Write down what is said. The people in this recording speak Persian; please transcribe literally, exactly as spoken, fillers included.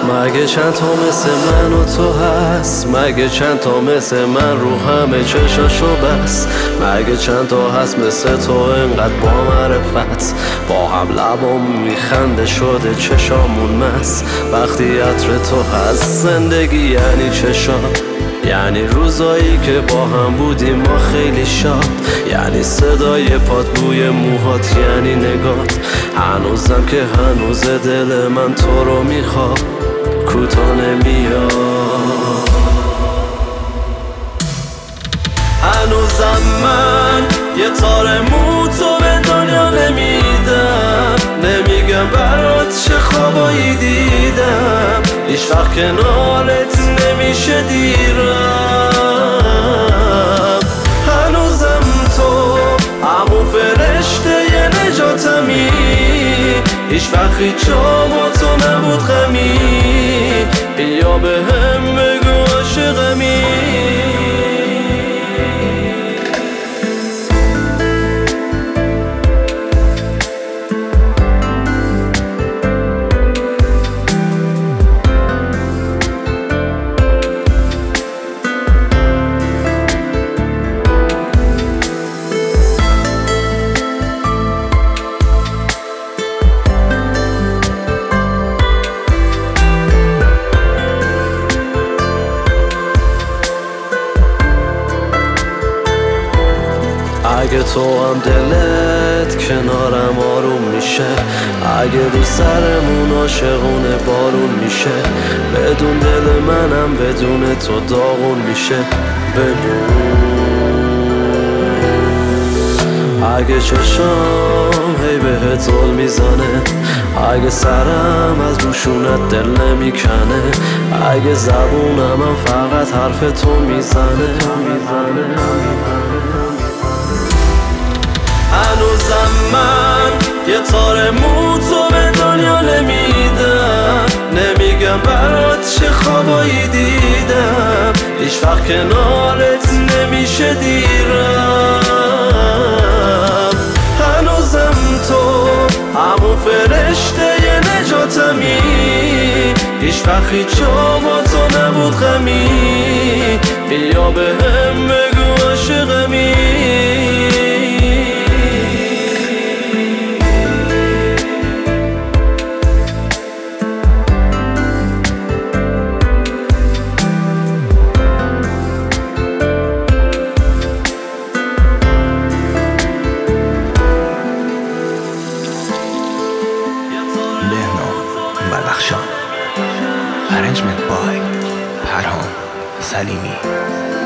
مگه چند تا مثل من و تو هست؟ مگه چند تا مثل من رو همه چشاشو بس؟ مگه چند تا هست مثل تو انقدر با معرفت؟ با هم لبام میخنده شده چشامون مست. وقتی عطر تو هست زندگی یعنی چشام، یعنی روزایی که با هم بودیم ما خیلی شاد، یعنی صدای پات بوی موهات، یعنی نگات. هنوزم که هنوز دل من تو رو میخواد، کوتا نمیاد. هنوزم من یه تار مو تو به دنیا نمیدم، نمیگم برات چه خوابایی دیدم، هیچ وقت کنارت نمیشه دیرم. هنوزم تو همون فرشته ی نجاتمی، هیچ وقت هیچ جا با تو نبود غمی. بیا به هم بگو عاشقمی. اگه تو هم دلت کنارم آروم میشه، اگه رو سرمون عاشقونه بارون میشه، بدون دل منم بدون تو داغون میشه. بدون اگه چشام هی بهت زل میزنه، اگه سرم از روشونت دل نمیکنه، اگه زبونم هم فقط حرف تو میزنه. هنوزم من یه تار مو تو به دنیا نمیدم، نمیگم برات چه خوابایی دیدم، هیچ وقت کنارت نمیشه دیرم. هنوزم تو همون فرشته ی نجاتمی، هیچ وقت هیچ جا با تو نبود غمی. بیا به هم بگو عاشقمی. Arrangement by Parham Salimi.